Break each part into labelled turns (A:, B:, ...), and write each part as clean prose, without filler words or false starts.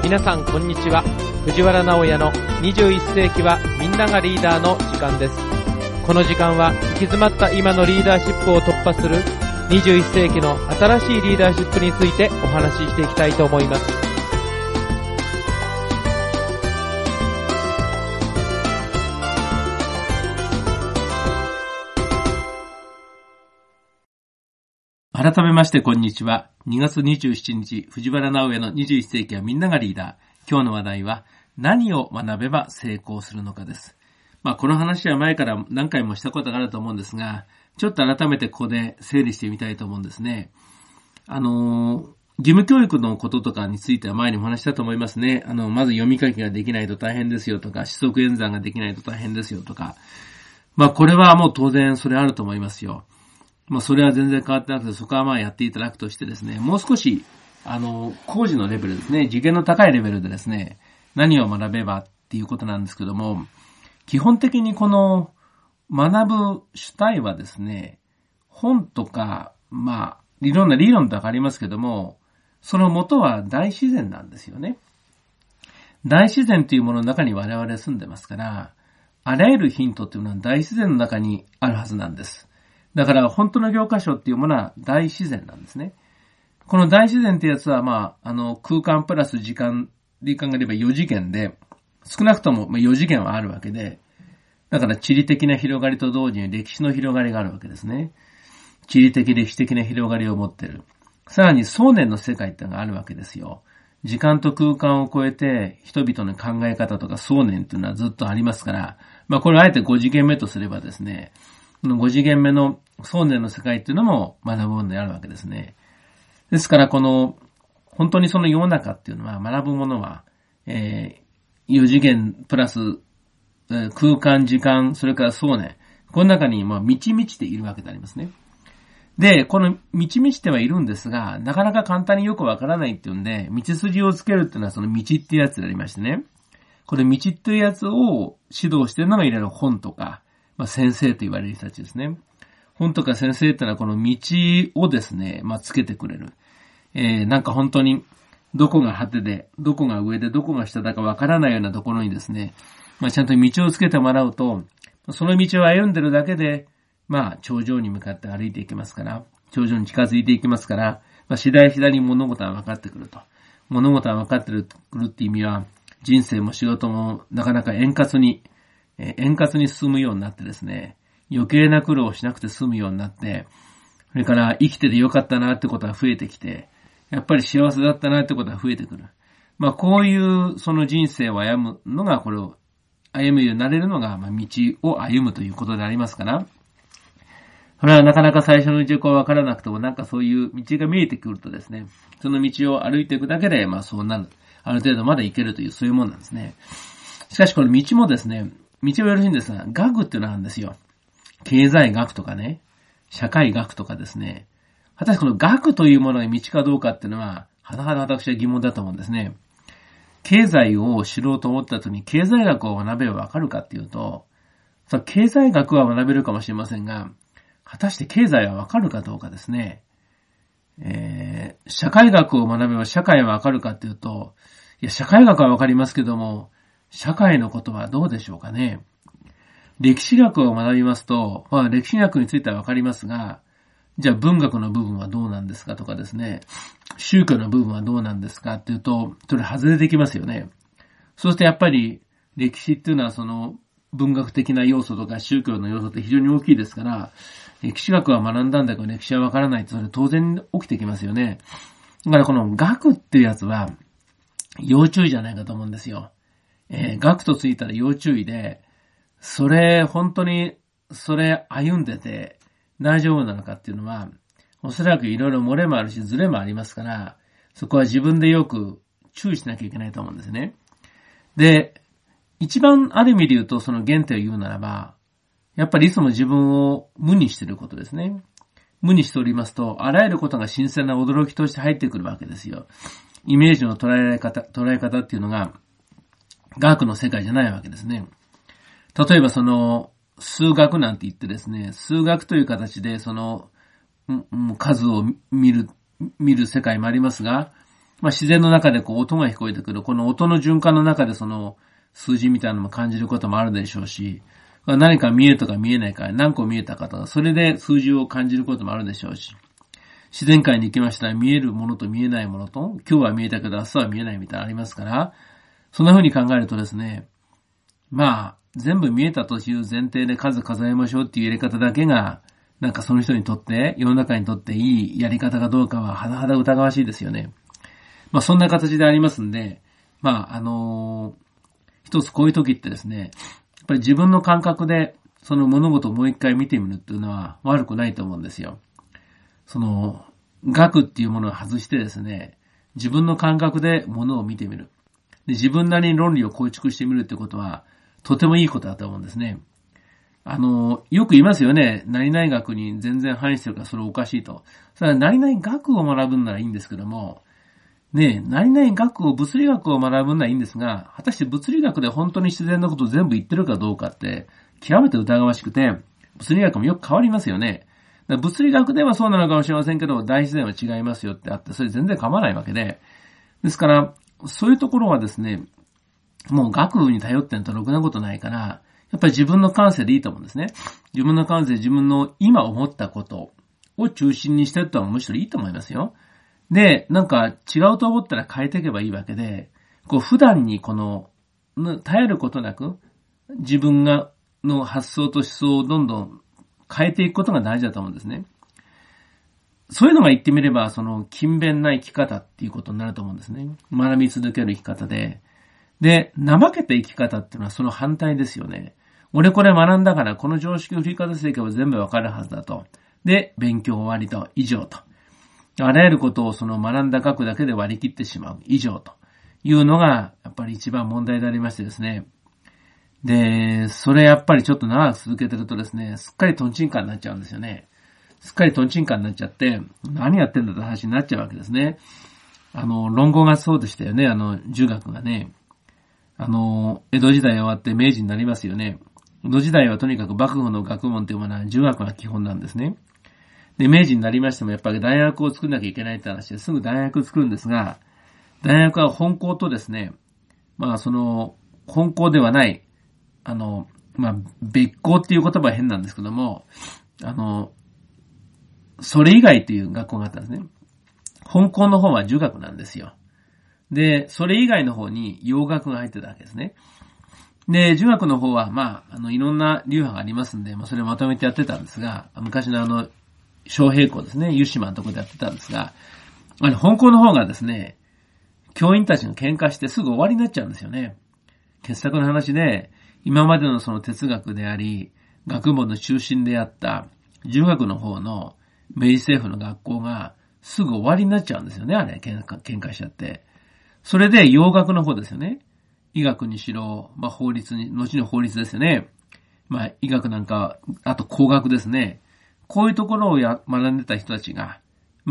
A: 皆さんこんにちは。藤原直也の21世紀はみんながリーダーの時間です。この時間は行き詰まった今のリーダーシップを突破する21世紀の新しいリーダーシップについてお話ししていきたいと思います。
B: 改めましてこんにちは。2月27日、藤原直也の21世紀はみんながリーダー。今日の話題は何を学べば成功するのかです。この話は前から何回もしたことがあると思うんですが、ちょっと改めてここで整理してみたいと思うんですね。義務教育のこととかについては前にも話したと思いますね。まず読み書きができないと大変ですよとか、四則演算ができないと大変ですよとか。これはもう当然それあると思いますよ。それは全然変わってなくて、そこはやっていただくとしてですね、もう少し、工事のレベルですね、次元の高いレベルでですね、何を学べばっていうことなんですけども、基本的にこの学ぶ主体はですね、本とか、いろんな理論とかありますけども、その元は大自然なんですよね。大自然というものの中に我々住んでますから、あらゆるヒントっていうのは大自然の中にあるはずなんです。だから本当の教科書っていうものは大自然なんですね。この大自然ってやつは空間プラス時間があれば4次元で、少なくとも4次元はあるわけで、だから地理的な広がりと同時に歴史の広がりがあるわけですね。地理的歴史的な広がりを持っている。さらに想念の世界ってのがあるわけですよ。時間と空間を超えて人々の考え方とか想念っていうのはずっとありますから、これをあえて5次元目とすればですね、5次元目の想念の世界っていうのも学ぶものであるわけですね。ですから本当にその世の中っていうのは学ぶものは、4次元プラス、空間、時間、それから想念。この中に満ち満ちているわけでありますね。で、この満ち満ちてはいるんですが、なかなか簡単によくわからないっていうんで、道筋をつけるっていうのはその道っていうやつでありましてね。これ道っていうやつを指導しているのがいろいろ本とか、先生と言われる人たちですね。本とか先生ってのはこの道をですね、つけてくれる。本当にどこが果てで、どこが上で、どこが下だかわからないようなところにですね、ちゃんと道をつけてもらうと、その道を歩んでるだけで、頂上に向かって歩いていきますから、頂上に近づいていきますから、次第次第に物事は分かってくると。物事は分かってくるって意味は、人生も仕事もなかなか円滑に進むようになってですね、余計な苦労をしなくて済むようになって、それから生きててよかったなってことが増えてきて、やっぱり幸せだったなってことが増えてくる。こういうその人生を歩むようになれるのが、道を歩むということでありますから、これはなかなか最初のうちわからなくてもそういう道が見えてくるとですね、その道を歩いていくだけで、そうなる。ある程度まで行けるというそういうもんなんですね。しかしこの道もですね、道はよろしいんですが、学っていうのがあるんですよ。経済学とかね、社会学とかですね。果たしてこの学というものが道かどうかっていうのは、はなはな私は疑問だと思うんですね。経済を知ろうと思った後に経済学を学べばわかるかっていうと、経済学は学べるかもしれませんが、果たして経済はわかるかどうかですね。社会学を学べば社会はわかるかっていうと、社会学はわかりますけども、社会のことはどうでしょうかね。歴史学を学びますと、歴史学についてはわかりますが、じゃあ文学の部分はどうなんですかとかですね、宗教の部分はどうなんですかっていうと、それ外れてきますよね。そうするとやっぱり歴史っていうのはその文学的な要素とか宗教の要素って非常に大きいですから、歴史学は学んだんだけど歴史はわからないとそれ当然起きてきますよね。だからこの学っていうやつは要注意じゃないかと思うんですよ。学とついたら要注意で、本当に歩んでて大丈夫なのかっていうのは、おそらくいろいろ漏れもあるし、ズレもありますから、そこは自分でよく注意しなきゃいけないと思うんですね。で、一番ある意味で言うと、その原点を言うならば、やっぱりいつも自分を無にしていることですね。無にしておりますと、あらゆることが新鮮な驚きとして入ってくるわけですよ。イメージの捉え方っていうのが、学の世界じゃないわけですね。例えば数学なんて言ってですね、数学という形で数を見る世界もありますが、 自然の中で音が聞こえてくる、この音の循環の中でその数字みたいなのも感じることもあるでしょうし、何か見えるとか見えないか、何個見えたかとか、それで数字を感じることもあるでしょうし、自然界に行きましたら見えるものと見えないものと、今日は見えたけど明日は見えないみたいなのありますから、そんな風に考えるとですね、全部見えたという前提で数数えましょうっていうやり方だけが、なんかその人にとって、世の中にとっていいやり方かどうかは甚だ疑わしいですよね。そんな形でありますんで、一つこういう時ってですね、やっぱり自分の感覚でその物事をもう一回見てみるっていうのは悪くないと思うんですよ。その、学っていうものを外してですね、自分の感覚で物を見てみる。で、自分なりに論理を構築してみるってことは、とてもいいことだと思うんですね。よく言いますよね。何々学に全然反してるからそれおかしいと。それは何々学を学ぶんならいいんですけども、何々学を、物理学を学ぶんならいいんですが、果たして物理学で本当に自然なことを全部言ってるかどうかって、極めて疑わしくて、物理学もよく変わりますよね。物理学ではそうなのかもしれませんけど、大自然は違いますよってあって、それ全然構わないわけで。ですから、そういうところはですね、もう学に頼ってんとろくなことないから、やっぱり自分の感性でいいと思うんですね。自分の感性、自分の今思ったことを中心にしてるとはむしろいいと思いますよ。で、なんか違うと思ったら変えていけばいいわけで、普段に耐えることなく、自分の発想と思想をどんどん変えていくことが大事だと思うんですね。そういうのが言ってみれば、勤勉な生き方っていうことになると思うんですね。学び続ける生き方で。で、怠けた生き方っていうのはその反対ですよね。俺これ学んだからこの常識を振りかざしていけば全部わかるはずだと。で、勉強終わりと、以上と。あらゆることを学んだ学だけで割り切ってしまう、以上というのが、やっぱり一番問題でありましてですね。で、それやっぱりちょっと長く続けてるとですね、すっかりトンチンカンになっちゃうんですよね。すっかりトンチンカンになっちゃって、何やってんだって話になっちゃうわけですね。論語がそうでしたよね、儒学がね。江戸時代終わって明治になりますよね。江戸時代はとにかく幕府の学問というものは儒学が基本なんですね。で、明治になりましてもやっぱり大学を作んなきゃいけないって話ですぐ大学を作るんですが、大学は本校とですね、本校ではない、別校っていう言葉は変なんですけども、それ以外という学校があったんですね。本校の方は儒学なんですよ。で、それ以外の方に洋学が入ってたわけですね。で、儒学の方は、いろんな流派がありますんで、それをまとめてやってたんですが、昔の小平校ですね、湯島のところでやってたんですが、本校の方がですね、教員たちが喧嘩してすぐ終わりになっちゃうんですよね。傑作の話で、今までのその哲学であり、学問の中心であった儒学の方の明治政府の学校がすぐ終わりになっちゃうんですよね、あれ、喧嘩しちゃって。それで洋学の方ですよね。医学にしろ、法律に、後の法律ですよね。医学なんか、あと工学ですね。こういうところを学んでた人たちが、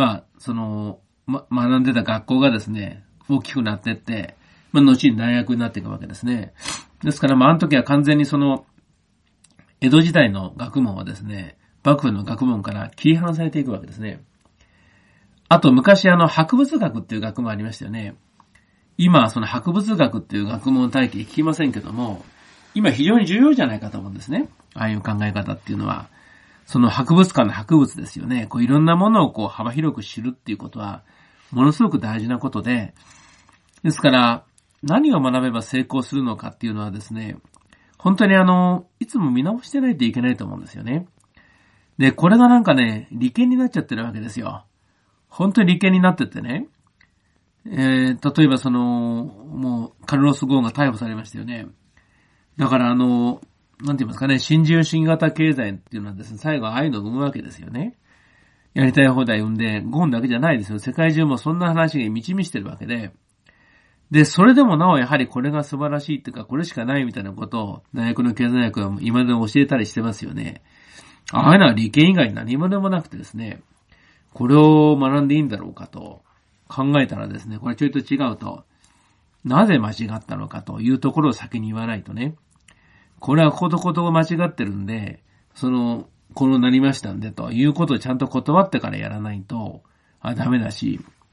B: 学んでた学校がですね、大きくなってって、後に大学になっていくわけですね。ですから、あの時は完全に江戸時代の学問はですね、幕府の学問から切り離されていくわけですね。あと、昔博物学っていう学問ありましたよね。今、その博物学っていう学問体系聞きませんけども、今非常に重要じゃないかと思うんですね。ああいう考え方っていうのは。その博物館の博物ですよね。いろんなものを幅広く知るっていうことは、ものすごく大事なことで、ですから、何を学べば成功するのかっていうのはですね、本当にいつも見直してないといけないと思うんですよね。で、これがなんかね、利権になっちゃってるわけですよ。本当に利権になってってね。例えばもう、カルロス・ゴーンが逮捕されましたよね。だからなんて言いますかね、新自由主義型経済っていうのはですね、最後ああいうのを生むわけですよね。やりたい放題生んで、ゴーンだけじゃないですよ。世界中もそんな話が満ち満ちてるわけで。で、それでもなおやはりこれが素晴らしいっていうか、これしかないみたいなことを、大学の経済学は今でも教えたりしてますよね。ああいうのは利権以外に何もでもなくてですね、これを学んでいいんだろうかと考えたらですね、これちょいと違うと、なぜ間違ったのかというところを先に言わないとね、これはこと間違ってるんで、こうなりましたんでということをちゃんと断ってからやらないと、ダメだし、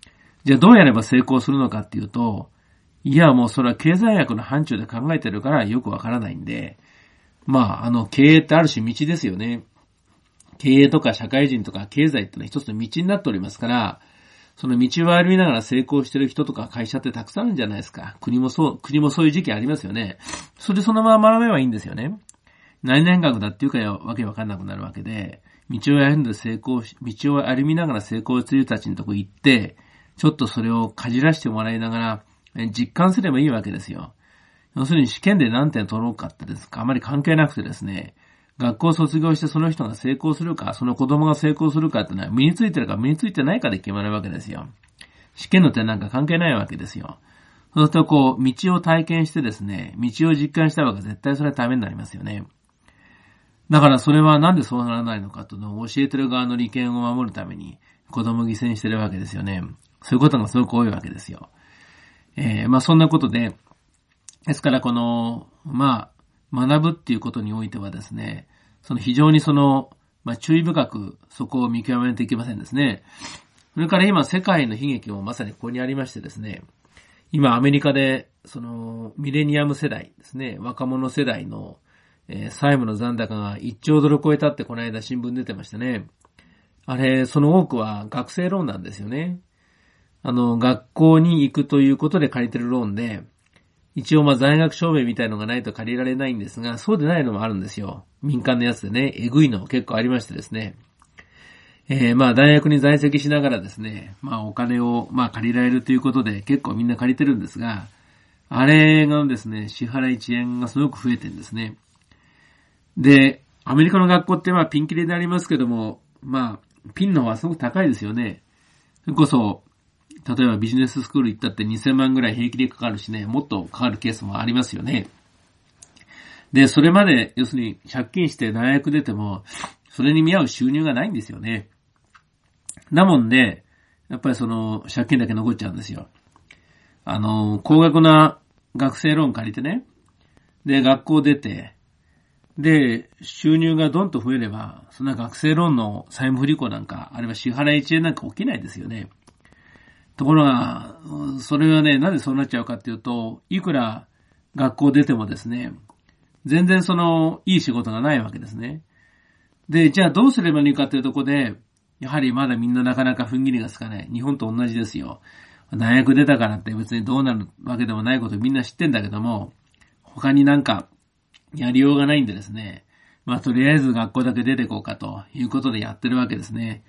B: じゃあどうやれば成功するのかっていうと、いやもうそれは経済学の範疇で考えてるからよくわからないんで、経営ってある種道ですよね。経営とか社会人とか経済ってのは一つの道になっておりますから、その道を歩みながら成功してる人とか会社ってたくさんあるんじゃないですか。国もそういう時期ありますよね。それでそのまま学べばいいんですよね。何年学だっていうかわけわかんなくなるわけで、道を歩みながら成功している人たちのとこ行って、ちょっとそれをかじらしてもらいながら、実感すればいいわけですよ。要するに試験で何点取ろうかってですか、あまり関係なくてですね、学校を卒業してその人が成功するか、その子供が成功するかってのは身についてるか身についてないかで決まるわけですよ。試験の点なんか関係ないわけですよ。そうすると道を体験してですね、道を実感した方が絶対それはためになりますよね。だからそれはなんでそうならないのかというのを教えてる側の利権を守るために子供を犠牲にしてるわけですよね。そういうことがすごく多いわけですよ。そんなことで、ですから学ぶっていうことにおいてはですね、非常に注意深くそこを見極めていけませんですね。それから今世界の悲劇もまさにここにありましてですね、今アメリカでミレニアム世代ですね、若者世代の債務の残高が1兆ドル超えたってこの間新聞出てましたね。あれ、その多くは学生ローンなんですよね。学校に行くということで借りてるローンで、一応在学証明みたいのがないと借りられないんですが、そうでないのもあるんですよ。民間のやつでね、えぐいの結構ありましてですね。大学に在籍しながらですね、お金を借りられるということで結構みんな借りてるんですが、あれがですね、支払い遅延がすごく増えてるんですね。で、アメリカの学校ってピンキリでありますけども、ピンの方はすごく高いですよね。それこそ、例えばビジネススクール行ったって2000万ぐらい平気でかかるしね、もっとかかるケースもありますよね。で、それまで、要するに借金して大学出ても、それに見合う収入がないんですよね。なもんで、やっぱり借金だけ残っちゃうんですよ。高額な学生ローン借りてね、で、学校出て、で、収入がどんと増えれば、そんな学生ローンの債務不履行なんか、あるいは支払い遅延なんか起きないですよね。ところが、それはね、なぜそうなっちゃうかっていうと、いくら学校出てもですね、全然いい仕事がないわけですね。で、じゃあどうすればいいかっていうところで、やはりまだみんななかなか踏ん切りがつかない。日本と同じですよ。大学出たからって別にどうなるわけでもないことをみんな知ってんだけども、他になんかやりようがないんでですね、とりあえず学校だけ出てこうかということでやってるわけですね。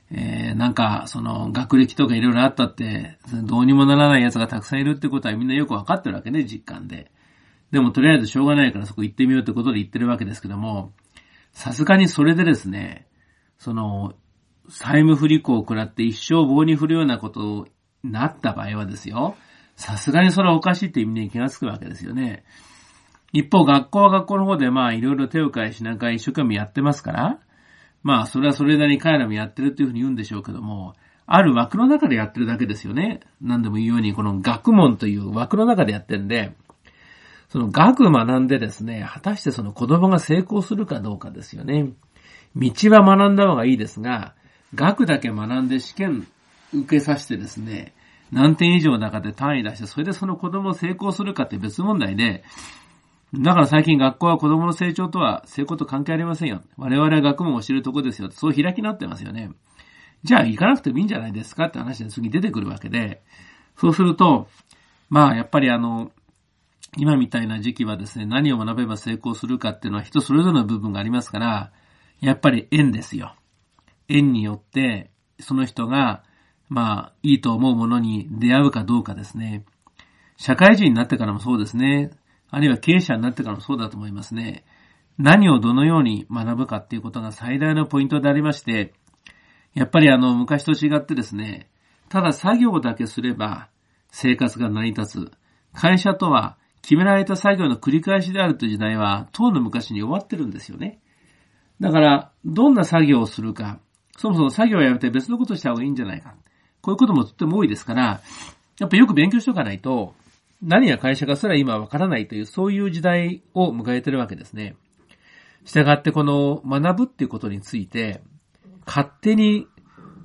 B: 学歴とかいろいろあったって、どうにもならない奴がたくさんいるってことはみんなよくわかってるわけね、実感で。でもとりあえずしょうがないからそこ行ってみようってことで行ってるわけですけども、さすがにそれでですね、債務不履行を食らって一生棒に振るようなことになった場合はですよ、さすがにそれはおかしいってみんな気がつくわけですよね。一方、学校は学校の方でいろいろ手を変えしなんか一生懸命やってますから、それはそれなりに彼らもやってるっていうふうに言うんでしょうけども、ある枠の中でやってるだけですよね。何でも言うように、この学問という枠の中でやってるんで、学学んでですね、果たして子供が成功するかどうかですよね。道は学んだ方がいいですが、学だけ学んで試験受けさせてですね、何点以上の中で単位出して、それで子供を成功するかって別問題で、だから最近学校は子供の成功と関係ありませんよ。我々は学問を教えるとこですよ。そう開きになってますよね。じゃあ行かなくてもいいんじゃないですかって話で次出てくるわけで、そうすると、やっぱり今みたいな時期はですね、何を学べば成功するかっていうのは人それぞれの部分がありますから、やっぱり縁ですよ。縁によって、その人が、いいと思うものに出会うかどうかですね。社会人になってからもそうですね。あるいは経営者になってからもそうだと思いますね。何をどのように学ぶかっていうことが最大のポイントでありまして、やっぱり昔と違ってですね、ただ作業だけすれば生活が成り立つ。会社とは決められた作業の繰り返しであるという時代は、とうの昔に終わってるんですよね。だから、どんな作業をするか、そもそも作業をやめて別のことをした方がいいんじゃないか。こういうこともとっても多いですから、やっぱよく勉強しておかないと、何や会社かすら今わからないという、そういう時代を迎えてるわけですね。したがってこの学ぶっていうことについて、勝手に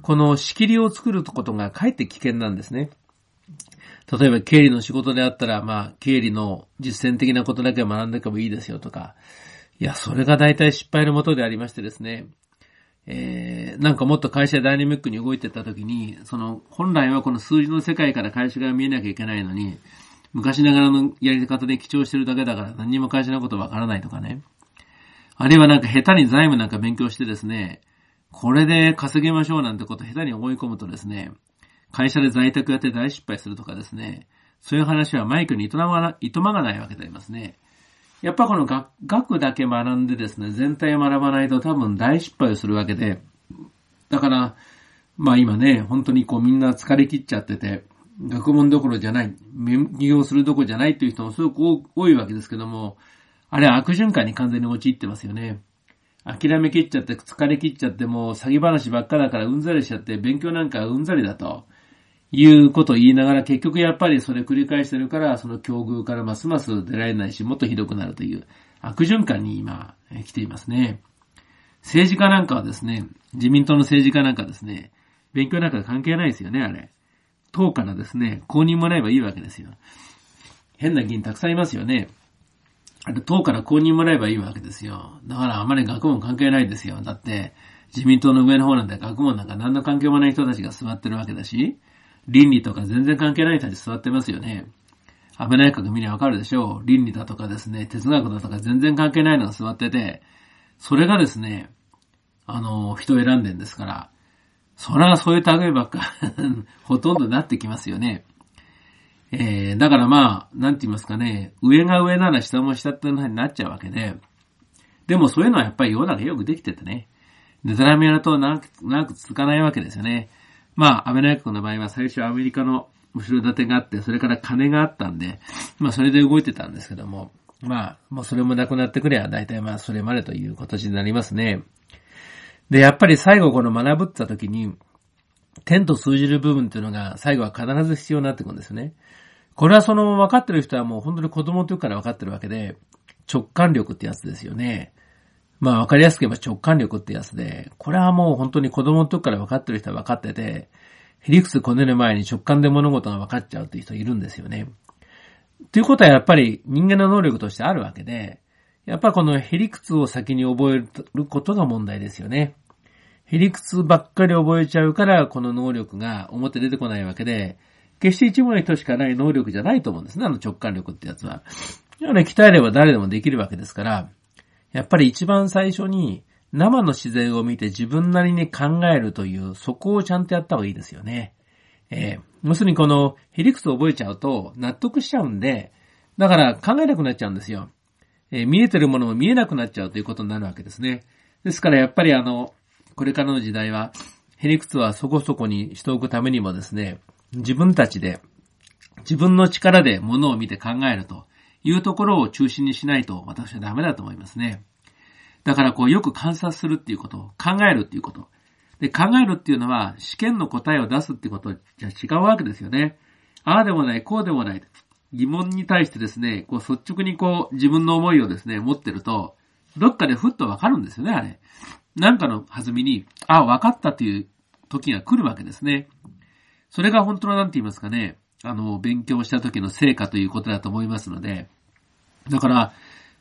B: この仕切りを作ることがかえって危険なんですね。例えば経理の仕事であったら、経理の実践的なことだけ学んでいけばいいですよとか、いや、それが大体失敗のもとでありましてですね、なんかもっと会社ダイナミックに動いていったときに、本来はこの数字の世界から会社が見えなきゃいけないのに、昔ながらのやり方で記帳してるだけだから何にも会社のことわからないとかね。あるいはなんか下手に財務なんか勉強してですね、これで稼げましょうなんてことを下手に思い込むとですね、会社で在宅やって大失敗するとかですね、そういう話はマイクにいとまがないわけでありますね。やっぱこの学だけ学んでですね、全体を学ばないと多分大失敗をするわけで、だから、今ね、本当にみんな疲れ切っちゃってて、学問どころじゃない、勉強するどころじゃないという人もすごく多いわけですけども、あれは悪循環に完全に陥ってますよね。諦め切っちゃって、疲れ切っちゃって、もう詐欺話ばっかだからうんざりしちゃって、勉強なんかうんざりだということを言いながら、結局やっぱりそれ繰り返してるから、その境遇からますます出られないし、もっとひどくなるという悪循環に今来ていますね。政治家なんかはですね、自民党の政治家なんかですね、勉強なんか関係ないですよね、あれ。党からですね、公認もらえばいいわけですよ。変な議員たくさんいますよね。あれ、党から公認もらえばいいわけですよ。だからあまり学問関係ないですよ。だって、自民党の上の方なんて学問なんか何の関係もない人たちが座ってるわけだし、倫理とか全然関係ない人たち座ってますよね。安倍内閣見りゃわかるでしょう。倫理だとかですね、哲学だとか全然関係ないのが座ってて、それがですね、人を選んでんですから、それはそういう類ばっか、ほとんどなってきますよね。だからなんて言いますかね、上が上なら下も下ってなっちゃうわけで、でもそういうのはやっぱり世の中よくできててね、でたらめやると長く続かないわけですよね。安倍内閣の場合は最初アメリカの後ろ盾があって、それから金があったんで、それで動いてたんですけども、もうそれもなくなってくれば大体それまでという形になりますね。で、やっぱり最後この学ぶってた時に、点と数字る部分っていうのが最後は必ず必要になってくるんですよね。これは分かってる人はもう本当に子供の時から分かってるわけで、直感力ってやつですよね。分かりやすく言えば直感力ってやつで、これはもう本当に子供の時から分かってる人は分かってて、へりくつこねる前に直感で物事が分かっちゃうっていう人いるんですよね。ということはやっぱり人間の能力としてあるわけで、やっぱこのへりくつを先に覚えることが問題ですよね。へりくつばっかり覚えちゃうから、この能力が表出てこないわけで、決して一部の人しかない能力じゃないと思うんですね、直感力ってやつは。鍛えれば誰でもできるわけですから、やっぱり一番最初に生の自然を見て自分なりに考えるという、そこをちゃんとやった方がいいですよね。要するにこのへりくつを覚えちゃうと納得しちゃうんで、だから考えなくなっちゃうんですよ。見えてるものも見えなくなっちゃうということになるわけですね。ですからやっぱりこれからの時代は、へりくつはそこそこにしておくためにもですね、自分たちで、自分の力で物を見て考えるというところを中心にしないと私はダメだと思いますね。だからよく観察するっていうこと、考えるっていうこと。で、考えるっていうのは試験の答えを出すっていうことじゃ違うわけですよね。ああでもない、こうでもない。疑問に対してですね、率直に自分の思いをですね、持ってると、どっかでふっとわかるんですよね、あれ。なんかの弾みに、わかったという時が来るわけですね。それが本当のなんて言いますかね、勉強した時の成果ということだと思いますので、だから、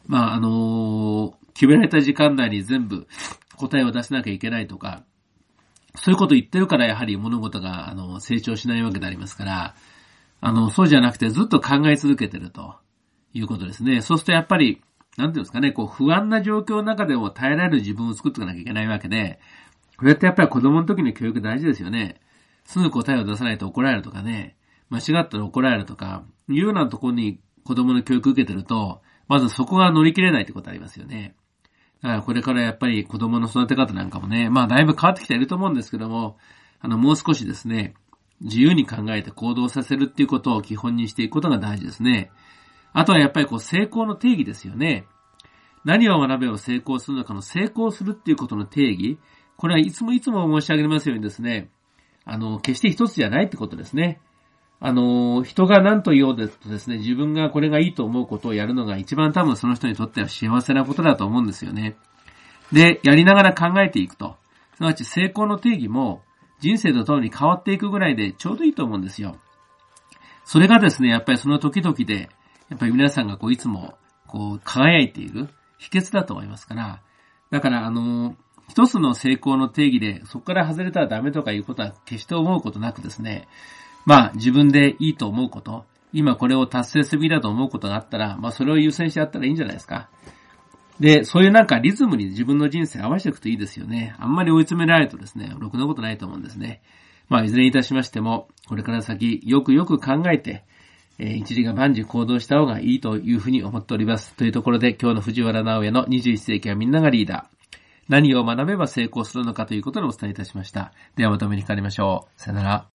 B: 決められた時間内に全部答えを出さなきゃいけないとか、そういうことを言ってるからやはり物事が成長しないわけでありますから、そうじゃなくてずっと考え続けてるということですね。そうするとやっぱり、なんていうんですかね、不安な状況の中でも耐えられる自分を作っておかなきゃいけないわけで、これってやっぱり子供の時の教育大事ですよね。すぐ答えを出さないと怒られるとかね、間違ったら怒られるとか、いうようなところに子供の教育を受けてると、まずそこが乗り切れないってことありますよね。だからこれからやっぱり子供の育て方なんかもね、だいぶ変わってきていると思うんですけども、もう少しですね、自由に考えて行動させるっていうことを基本にしていくことが大事ですね。あとはやっぱり成功の定義ですよね。何を学べば成功するのかの成功するっていうことの定義、これはいつも申し上げますようにですね、決して一つじゃないってことですね。人が何と言おうとですね、自分がこれがいいと思うことをやるのが一番多分その人にとっては幸せなことだと思うんですよね。で、やりながら考えていくと。すなわち成功の定義も、 人生とともに変わっていくぐらいでちょうどいいと思うんですよ。それがですね、やっぱりその時々で、やっぱり皆さんがいつも輝いている秘訣だと思いますから、だから一つの成功の定義でそこから外れたらダメとかいうことは決して思うことなくですね、自分でいいと思うこと、今これを達成するべきだと思うことがあったら、それを優先してやったらいいんじゃないですか。で、そういうリズムに自分の人生合わせていくといいですよね。あんまり追い詰められるとですね、ろくなことないと思うんですね。いずれにいたしましても、これから先よくよく考えて、一時が万事行動した方がいいというふうに思っております。というところで今日の藤原直哉の21世紀はみんながリーダー。何を学べば成功するのかということでお伝えいたしました。ではまたお目にかかりましょう。さよなら。